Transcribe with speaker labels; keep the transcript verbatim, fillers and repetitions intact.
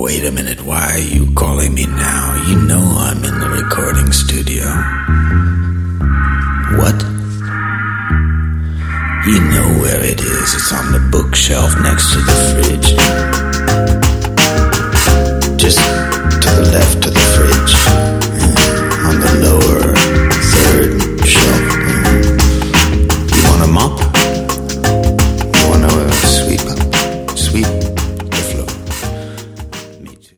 Speaker 1: Wait a minute, why are you calling me now? You know I'm in the recording studio. What? You know where it is. It's on the bookshelf next to the fridge.